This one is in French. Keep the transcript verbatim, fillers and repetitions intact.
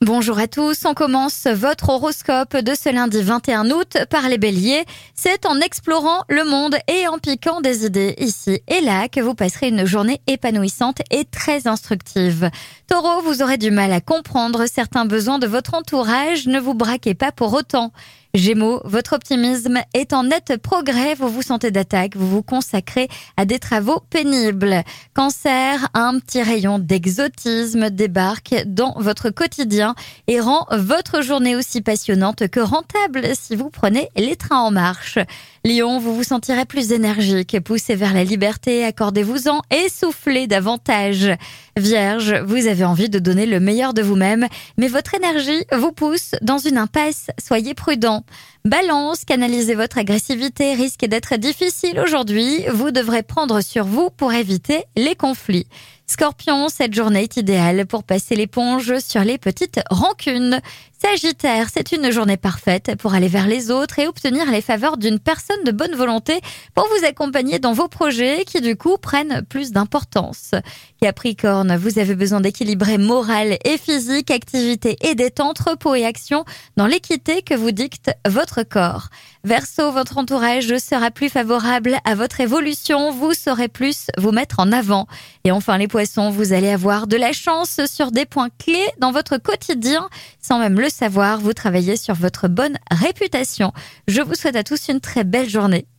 Bonjour à tous, on commence votre horoscope de ce lundi vingt et un août par les béliers. C'est en explorant le monde et en piquant des idées ici et là que vous passerez une journée épanouissante et très instructive. Taureau, vous aurez du mal à comprendre certains besoins de votre entourage, ne vous braquez pas pour autant. Gémeaux, votre optimisme est en net progrès, vous vous sentez d'attaque, vous vous consacrez à des travaux pénibles. Cancer, un petit rayon d'exotisme débarque dans votre quotidien et rend votre journée aussi passionnante que rentable si vous prenez les trains en marche. Lion, vous vous sentirez plus énergique, poussé vers la liberté, accordez-vous-en et soufflez davantage. Vierge, vous avez envie de donner le meilleur de vous-même, mais votre énergie vous pousse dans une impasse, soyez prudent. Balance, canaliser votre agressivité risque d'être difficile aujourd'hui, vous devrez prendre sur vous pour éviter les conflits. Scorpion, cette journée est idéale pour passer l'éponge sur les petites rancunes. Sagittaire, c'est une journée parfaite pour aller vers les autres et obtenir les faveurs d'une personne de bonne volonté pour vous accompagner dans vos projets qui du coup prennent plus d'importance. Capricorne, vous avez besoin d'équilibrer moral et physique, activité et détente, repos et action dans l'équité que vous dicte votre corps. Verseau, votre entourage sera plus favorable à votre évolution, vous saurez plus vous mettre en avant. Et enfin les Poissons, vous allez avoir de la chance sur des points clés dans votre quotidien. Sans même le savoir, vous travaillez sur votre bonne réputation. Je vous souhaite à tous une très belle journée.